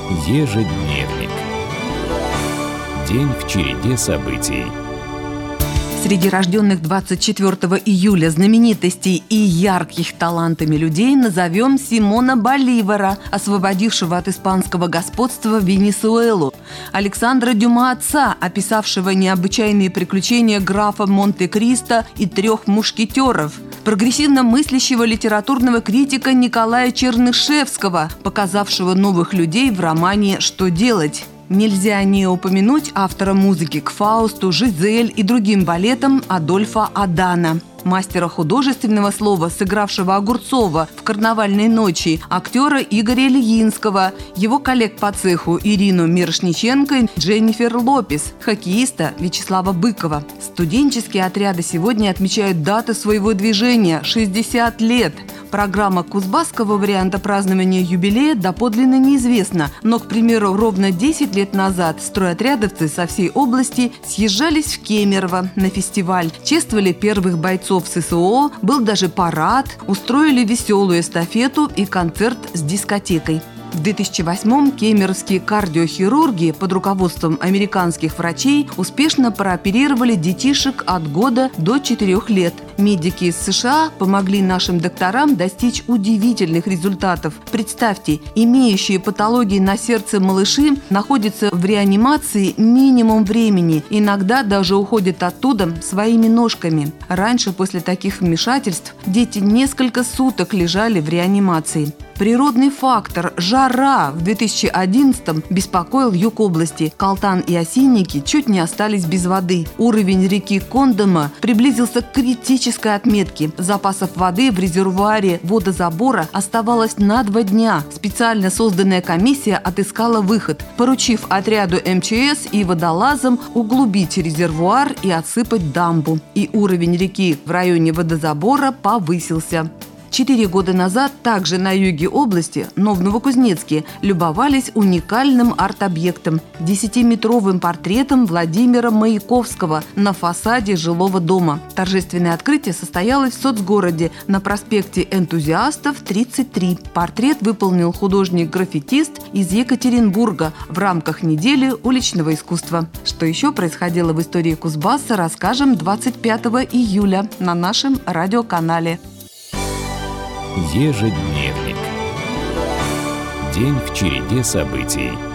Ежедневник. День в череде событий. Среди рожденных 24 июля знаменитостей и ярких талантами людей назовем Симона Боливара, освободившего от испанского господства Венесуэлу, Александра Дюма отца, описавшего необычайные приключения графа Монте-Кристо и трех мушкетеров, прогрессивно мыслящего литературного критика Николая Чернышевского, показавшего новых людей в романе «Что делать?». Нельзя не упомянуть автора музыки к «Фаусту», «Жизель» и другим балетам Адольфа Адана, мастера художественного слова, сыгравшего Огурцова в «Карнавальной ночи», актера Игоря Ильинского, его коллег по цеху Ирину Мирошниченко и Дженнифер Лопес, хоккеиста Вячеслава Быкова. Студенческие отряды сегодня отмечают даты своего движения – 60 лет. Программа кузбасского варианта празднования юбилея доподлинно неизвестна, но, к примеру, ровно 10 лет назад стройотрядовцы со всей области съезжались в Кемерово на фестиваль, чествовали первых бойцов ССО, был даже парад, устроили веселую эстафету и концерт с дискотекой. В 2008-м кемеровские кардиохирурги под руководством американских врачей успешно прооперировали детишек от года до 4 лет. Медики из США помогли нашим докторам достичь удивительных результатов. Представьте, имеющие патологии на сердце малыши находятся в реанимации минимум времени, иногда даже уходят оттуда своими ножками. Раньше после таких вмешательств дети несколько суток лежали в реанимации. Природный фактор – жара в 2011-м беспокоил юг области. Калтан и Осинники чуть не остались без воды. Уровень реки Кондома приблизился к критической отметке. Запасов воды в резервуаре водозабора оставалось на 2 дня. Специально созданная комиссия отыскала выход, поручив отряду МЧС и водолазам углубить резервуар и отсыпать дамбу. И уровень реки в районе водозабора повысился. 4 года назад также на юге области, но в Новокузнецке, любовались уникальным арт-объектом – 10-метровым портретом Владимира Маяковского на фасаде жилого дома. Торжественное открытие состоялось в соцгороде на проспекте Энтузиастов, 33. Портрет выполнил художник-граффитист из Екатеринбурга в рамках недели уличного искусства. Что еще происходило в истории Кузбасса, расскажем 25 июля на нашем радиоканале. Ежедневник. День в череде событий.